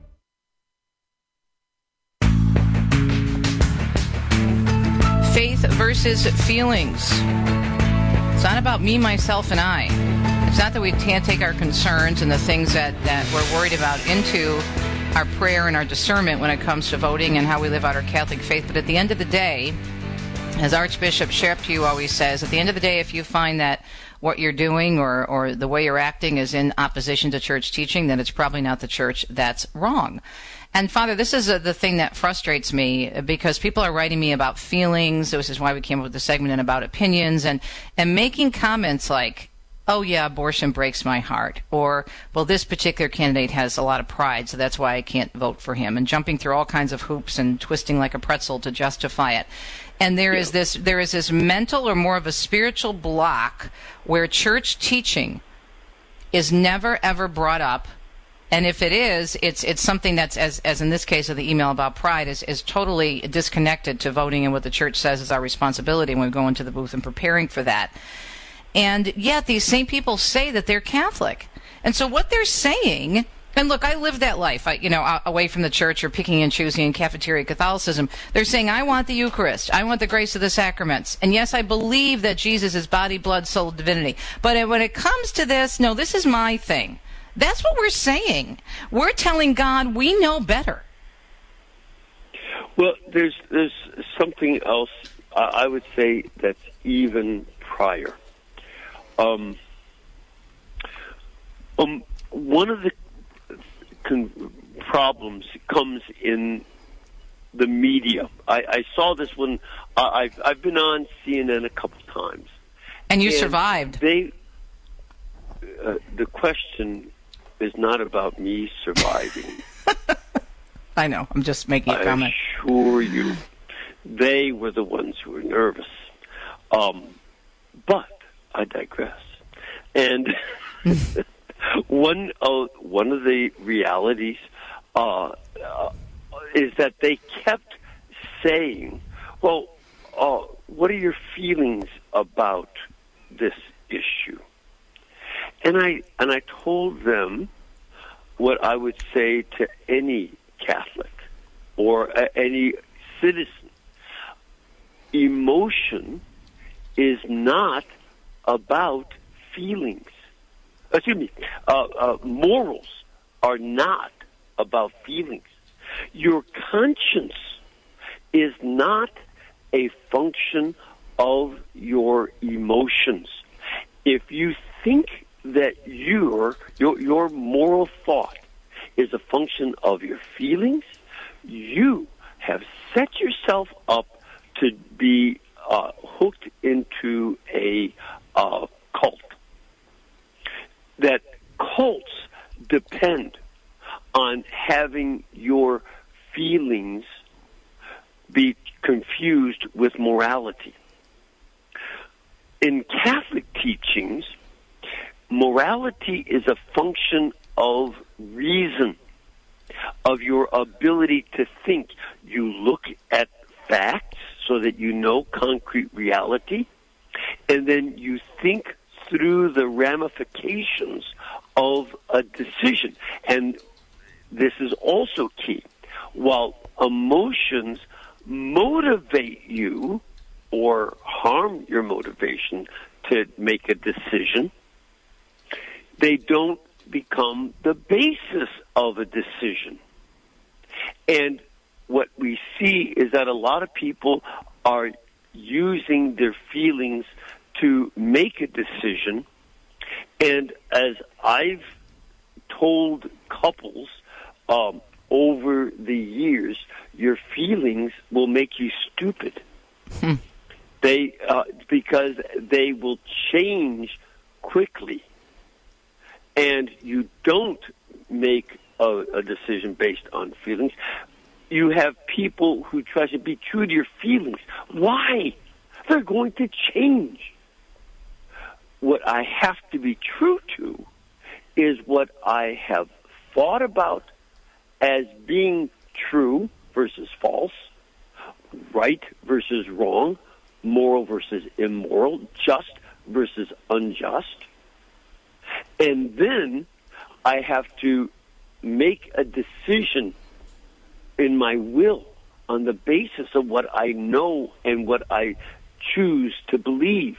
Faith versus feelings. It's not about me, myself, and I. It's not that we can't take our concerns and the things that, that we're worried about into our prayer and our discernment when it comes to voting and how we live out our Catholic faith. But at the end of the day, as Archbishop Sharaptu always says, at the end of the day, if you find that what you're doing or, or the way you're acting is in opposition to church teaching, then it's probably not the church that's wrong. And, Father, this is a, the thing that frustrates me, because people are writing me about feelings. This is why we came up with the segment, and about opinions, and, and making comments like, oh yeah, abortion breaks my heart, or, well, this particular candidate has a lot of pride, so that's why I can't vote for him, and jumping through all kinds of hoops and twisting like a pretzel to justify it. And there is this, there is this mental or more of a spiritual block where church teaching is never ever brought up. And if it is, it's it's something that's, as as in this case of the email about pride, is, is totally disconnected to voting and what the church says is our responsibility when we go into the booth and preparing for that. And yet these same people say that they're Catholic. And so what they're saying, and look, I lived that life, I, you know, away from the church or picking and choosing in cafeteria Catholicism. They're saying, I want the Eucharist. I want the grace of the sacraments. And yes, I believe that Jesus is body, blood, soul, divinity. But when it comes to this, no, this is my thing. That's what we're saying. We're telling God we know better. Well, there's there's something else uh, I would say that's even prior. Um, um, one of the con- problems comes in the media. I, I saw this when uh, I've I've been on C N N a couple times, and you and survived. They uh, the question is not about me surviving. I know. I'm just making a comment. I assure you, they were the ones who were nervous. Um, but I digress. And one of one of the realities uh, uh, is that they kept saying, "Well, uh, what are your feelings about this issue?" And I and I told them what I would say to any Catholic or uh, any citizen. Emotion is not about feelings. Excuse me. Uh, uh, morals are not about feelings. Your conscience is not a function of your emotions. If you think that your your your moral thought is a function of your feelings, you have set yourself up to be uh, hooked into a uh, cult. That cults depend on having your feelings be confused with morality. In Catholic teachings, morality is a function of reason, of your ability to think. You look at facts so that you know concrete reality, and then you think through the ramifications of a decision. And this is also key. While emotions motivate you or harm your motivation to make a decision, they don't become the basis of a decision. And what we see is that a lot of people are using their feelings to make a decision. And as I've told couples um, over the years, your feelings will make you stupid. Hmm. They uh, because they will change quickly. And you don't make a, a decision based on feelings. You have people who try to be true to your feelings. Why? They're going to change. What I have to be true to is what I have thought about as being true versus false, right versus wrong, moral versus immoral, just versus unjust. And then I have to make a decision in my will on the basis of what I know and what I choose to believe.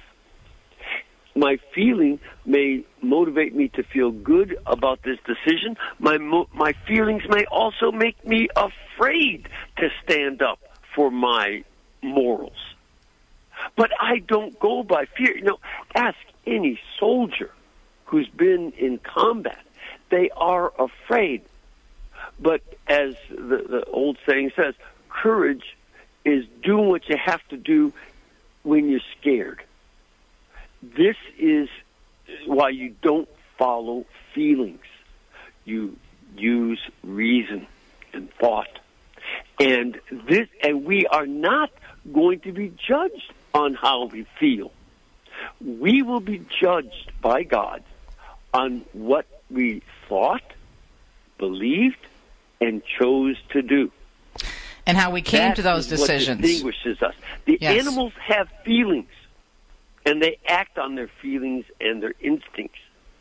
My feeling may motivate me to feel good about this decision. My mo- my feelings may also make me afraid to stand up for my morals. But I don't go by fear. You know, ask any soldier who's been in combat. They are afraid. But as the, the old saying says, courage is doing what you have to do when you're scared. This is why you don't follow feelings. You use reason and thought. And this, and we are not going to be judged on how we feel. We will be judged by God on what we thought, believed, and chose to do. And how we came that to those is decisions. What distinguishes us. The yes. animals have feelings, and they act on their feelings and their instincts.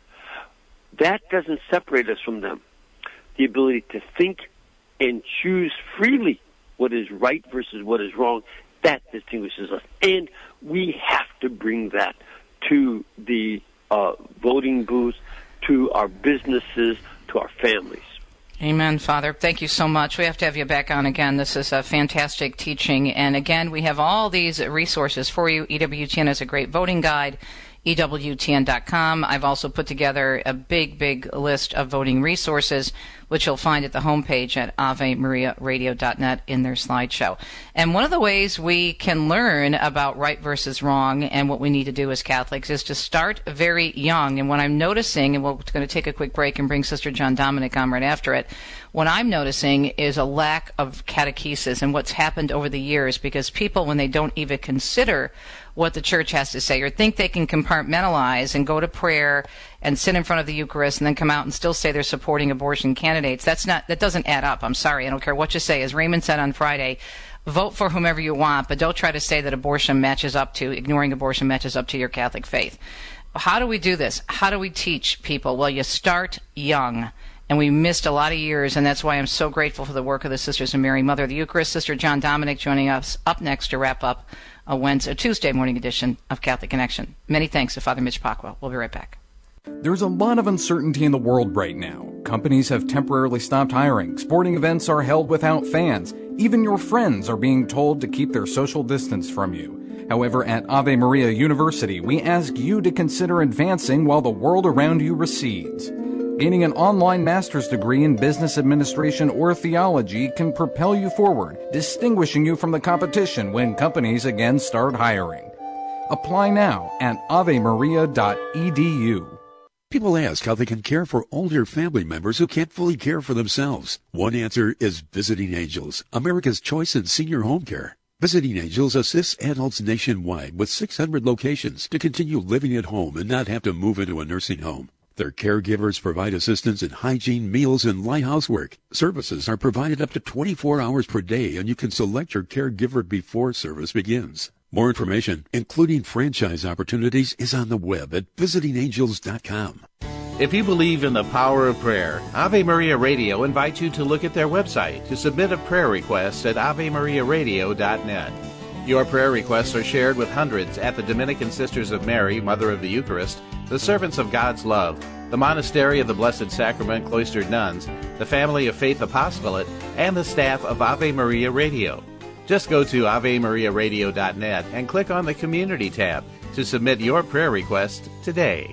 That doesn't separate us from them. The ability to think and choose freely what is right versus what is wrong, that distinguishes us. And we have to bring that to the uh, voting booths, to our businesses, to our families. Amen, Father. Thank you so much. We have to have you back on again. This is a fantastic teaching. And again, we have all these resources for you. E W T N is a great voting guide. E W T N dot com. I've also put together a big, big list of voting resources, which you'll find at the homepage at Ave Maria Radio dot net in their slideshow. And one of the ways we can learn about right versus wrong and what we need to do as Catholics is to start very young. And what I'm noticing, and we're going to take a quick break and bring Sister John Dominic on right after it, what I'm noticing is a lack of catechesis and what's happened over the years, because people, when they don't even consider what the church has to say or think they can compartmentalize and go to prayer and sit in front of the Eucharist and then come out and still say they're supporting abortion candidates, that's not, that doesn't add up. I'm sorry. I don't care what you say. As Raymond said on Friday, vote for whomever you want, but don't try to say that abortion matches up to, ignoring abortion matches up to your Catholic faith. How do we do this? How do we teach people? Well, you start young. And we missed a lot of years, and that's why I'm so grateful for the work of the Sisters of Mary, Mother of the Eucharist. Sister John Dominic joining us up next to wrap up a Wednesday, a Tuesday morning edition of Catholic Connection. Many thanks to Father Mitch Pacwa. We'll be right back. There's a lot of uncertainty in the world right now. Companies have temporarily stopped hiring. Sporting events are held without fans. Even your friends are being told to keep their social distance from you. However, at Ave Maria University, we ask you to consider advancing while the world around you recedes. Gaining an online master's degree in business administration or theology can propel you forward, distinguishing you from the competition when companies again start hiring. Apply now at ave maria dot e d u. People ask how they can care for older family members who can't fully care for themselves. One answer is Visiting Angels, America's choice in senior home care. Visiting Angels assists adults nationwide with six hundred locations to continue living at home and not have to move into a nursing home. Their caregivers provide assistance in hygiene, meals, and light housework. Services are provided up to twenty-four hours per day, and you can select your caregiver before service begins. More information, including franchise opportunities, is on the web at visiting angels dot com. If you believe in the power of prayer, Ave Maria Radio invites you to look at their website to submit a prayer request at ave maria radio dot net. Your prayer requests are shared with hundreds at the Dominican Sisters of Mary, Mother of the Eucharist, the Servants of God's Love, the Monastery of the Blessed Sacrament Cloistered Nuns, the Family of Faith Apostolate, and the staff of Ave Maria Radio. Just go to ave maria radio dot net and click on the Community tab to submit your prayer request today.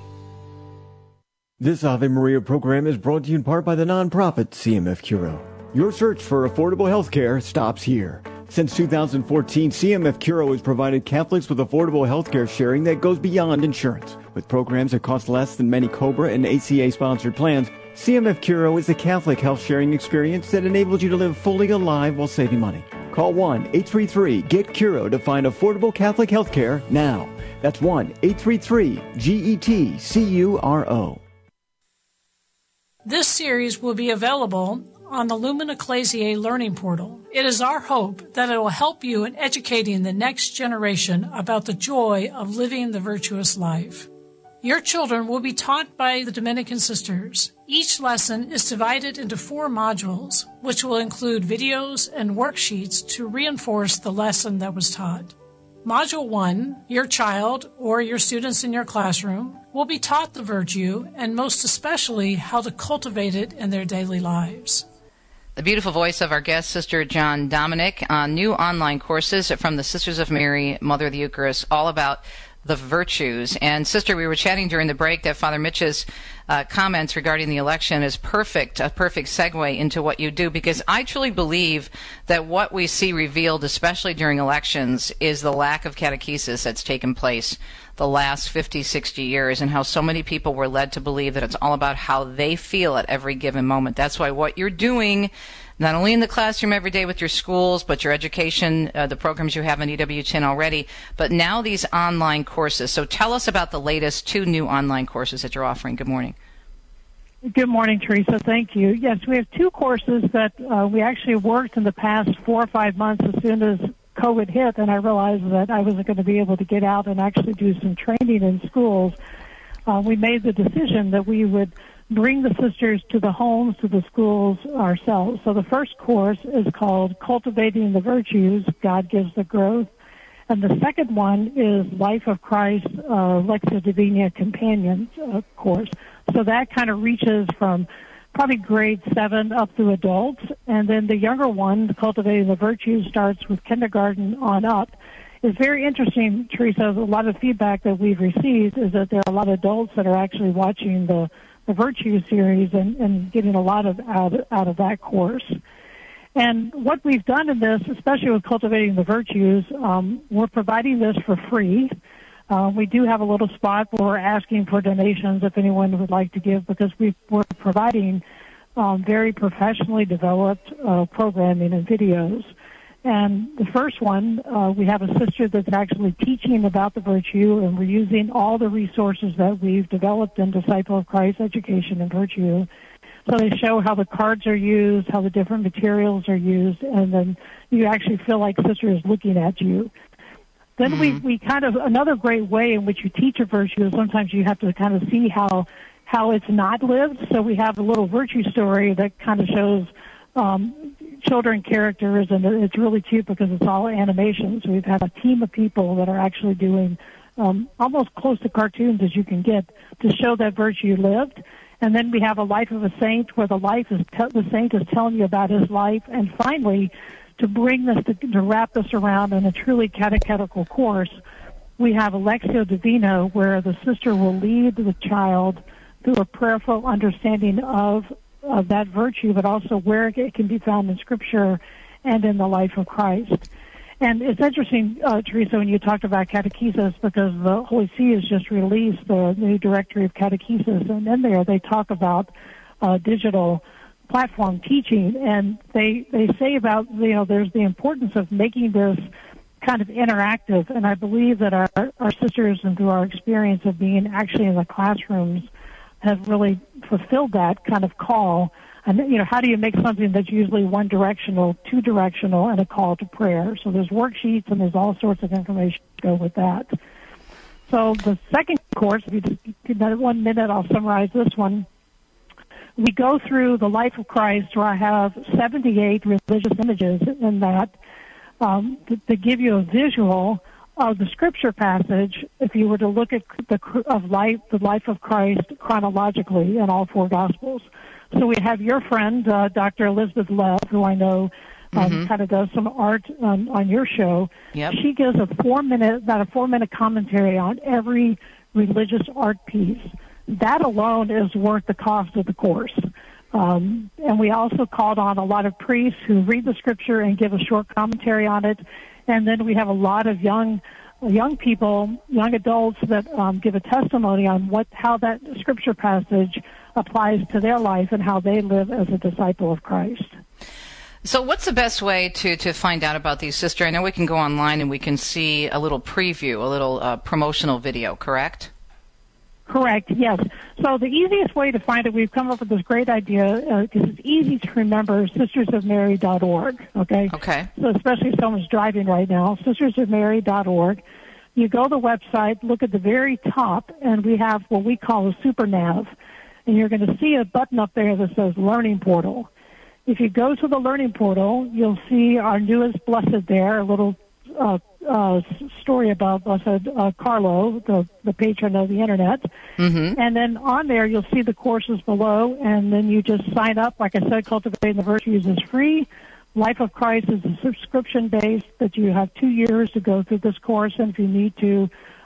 This Ave Maria program is brought to you in part by the nonprofit C M F Curo. Your search for affordable health care stops here. Since two thousand fourteen, C M F Curo has provided Catholics with affordable health care sharing that goes beyond insurance. With programs that cost less than many COBRA and A C A-sponsored plans, C M F Curo is a Catholic health sharing experience that enables you to live fully alive while saving money. Call one eight three three get curo to find affordable Catholic health care now. That's one eight three three G E T C U R O. This series will be available on the Lumen Ecclesiae Learning Portal. It is our hope that it will help you in educating the next generation about the joy of living the virtuous life. Your children will be taught by the Dominican Sisters. Each lesson is divided into four modules, which will include videos and worksheets to reinforce the lesson that was taught. Module one, your child or your students in your classroom will be taught the virtue and most especially how to cultivate it in their daily lives. The beautiful voice of our guest, Sister John Dominic, on new online courses from the Sisters of Mary, Mother of the Eucharist, all about the virtues. And Sister, we were chatting during the break that Father Mitch's uh, comments regarding the election is perfect, a perfect segue into what you do, because I truly believe that what we see revealed, especially during elections, is the lack of catechesis that's taken place the last fifty, sixty years, and how so many people were led to believe that it's all about how they feel at every given moment. That's why what you're doing, not only in the classroom every day with your schools, but your education, uh, the programs you have on E W T N already, but now these online courses. So tell us about the latest two new online courses that you're offering. Good morning. Good morning, Teresa. Thank you. Yes, we have two courses that uh, we actually worked in the past four or five months as soon as COVID hit, and I realized that I wasn't going to be able to get out and actually do some training in schools. Uh, we made the decision that we would bring the sisters to the homes, to the schools ourselves. So the first course is called Cultivating the Virtues, God Gives the Growth. And the second one is Life of Christ, uh, Lectio Divina Companion uh, course. So that kind of reaches from probably grade seven up through adults. And then the younger one, Cultivating the Virtues, starts with kindergarten on up. It's very interesting, Teresa. A lot of feedback that we've received is that there are a lot of adults that are actually watching the, the Virtue series and, and getting a lot of out, out of that course. And what we've done in this, especially with Cultivating the Virtues, um, we're providing this for free. Uh, we do have a little spot where we're asking for donations if anyone would like to give, because we, we're providing um, very professionally developed uh, programming and videos. And the first one, uh, we have a sister that's actually teaching about the virtue, and we're using all the resources that we've developed in Disciple of Christ Education and Virtue. So they show how the cards are used, how the different materials are used, and then you actually feel like sister is looking at you. Then mm-hmm. we, we kind of, another great way in which you teach a virtue is sometimes you have to kind of see how, how it's not lived. So we have a little virtue story that kind of shows um, children characters, and it's really cute because it's all animations. We've had a team of people that are actually doing um, almost close to cartoons as you can get to show that virtue lived. And then we have a Life of a Saint, where the life is te- the saint is telling you about his life. And finally, to bring this, to, to wrap this around in a truly catechetical course, we have a Lectio Divina, where the sister will lead the child through a prayerful understanding of, of that virtue, but also where it can be found in Scripture and in the life of Christ. And it's interesting, uh, Teresa, when you talked about catechesis, because the Holy See has just released the new directory of catechesis, and in there they talk about uh, digital platform teaching, and they they say about, you know, there's the importance of making this kind of interactive, and I believe that our, our sisters, and through our experience of being actually in the classrooms, have really fulfilled that kind of call. And, you know, how do you make something that's usually one-directional, two-directional, and a call to prayer? So there's worksheets and there's all sorts of information to go with that. So the second course, if you just give that one minute, I'll summarize this one. We go through the life of Christ, where I have seventy-eight religious images in that um, to, to give you a visual of the Scripture passage. If you were to look at the of life, the life of Christ chronologically in all four Gospels. So we have your friend, uh, Doctor Elizabeth Love, who I know um, mm-hmm. kind of does some art on, on your show. Yep. She gives a four-minute, about a four-minute commentary on every religious art piece. That alone is worth the cost of the course. Um, and we also called on a lot of priests who read the Scripture and give a short commentary on it. And then we have a lot of young young people, young adults that um, give a testimony on what how that Scripture passage applies to their life and how they live as a disciple of Christ. So what's the best way to, to find out about these, Sister? I know we can go online and we can see a little preview, a little uh, promotional video, correct? Correct, yes. So the easiest way to find it, we've come up with this great idea, because uh, it's easy to remember, sisters of mary dot org, okay? Okay. So especially if someone's driving right now, sisters of mary dot org. You go to the website, look at the very top, and we have what we call a super nav. And you're going to see a button up there that says Learning Portal. If you go to the Learning Portal, you'll see our newest blessed there, a little uh, uh, story about Blessed uh, Carlo, the, the patron of the Internet. Mm-hmm. And then on there, you'll see the courses below, and then you just sign up. Like I said, Cultivating the Virtues is free. Life of Christ is a subscription-based, that you have two years to go through this course, and if you need to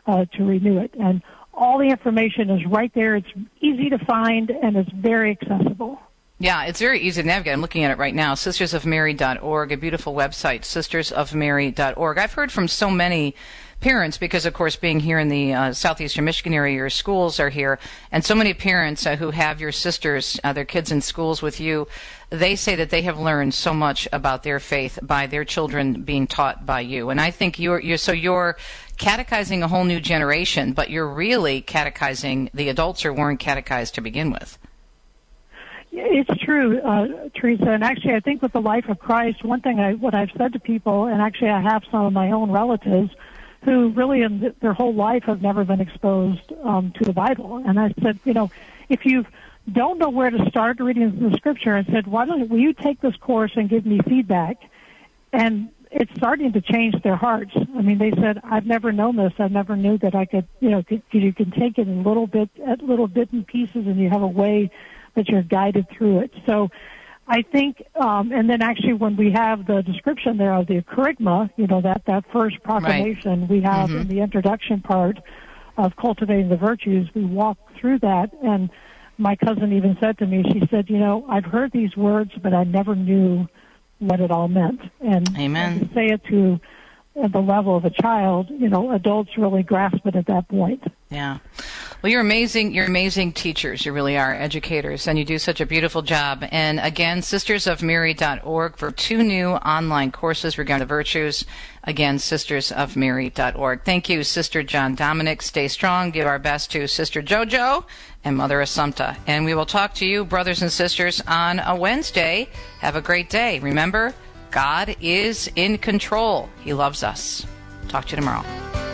uh, to renew it. And all the information is right there. It's easy to find, and it's very accessible. Yeah, it's very easy to navigate. I'm looking at it right now, sisters of mary dot org, a beautiful website, sisters of mary dot org. I've heard from so many parents because, of course, being here in the uh, southeastern Michigan area, your schools are here, and so many parents uh, who have your sisters, uh, their kids in schools with you, they say that they have learned so much about their faith by their children being taught by you. And I think you're, you're so you're catechizing a whole new generation, but you're really catechizing the adults who weren't catechized to begin with. It's true, uh, Teresa, and actually I think with the life of Christ, one thing I, what I've said to people, and actually I have some of my own relatives who really in th- their whole life have never been exposed um, to the Bible. And I said, you know, if you don't know where to start reading the Scripture, I said, why don't will you take this course and give me feedback? And it's starting to change their hearts. I mean, they said, I've never known this. I never knew that I could, you know, could, you can take it in little bit, at little bits and pieces, and you have a way that you're guided through it. So I think, um, and then actually when we have the description there of the kerygma, you know, that, that first proclamation right. we have mm-hmm. in the introduction part of cultivating the virtues, we walk through that. And my cousin even said to me, she said, you know, I've heard these words, but I never knew what it all meant. And, Amen. and to say it to at the level of a child, you know, adults really grasp it at that point. Yeah. Well, you're amazing. You're amazing teachers. You really are educators, and you do such a beautiful job. And again, sisters of mary dot org for two new online courses regarding the virtues. Again, sisters of mary dot org. Thank you, Sister John Dominic. Stay strong. Give our best to Sister JoJo and Mother Assumpta. And we will talk to you, brothers and sisters, on a Wednesday. Have a great day. Remember, God is in control. He loves us. Talk to you tomorrow.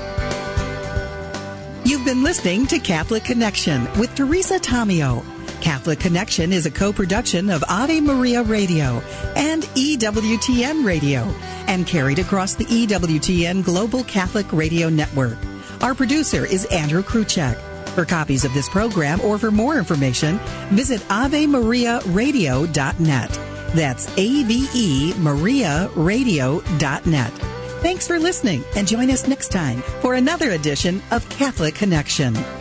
You've been listening to Catholic Connection with Teresa Tomeo. Catholic Connection is a co-production of Ave Maria Radio and E W T N Radio and carried across the E W T N Global Catholic Radio Network. Our producer is Andrew Kruchek. For copies of this program or for more information, visit ave maria radio dot net. That's A V E Maria Radio dot net. Thanks for listening, and join us next time for another edition of Catholic Connection.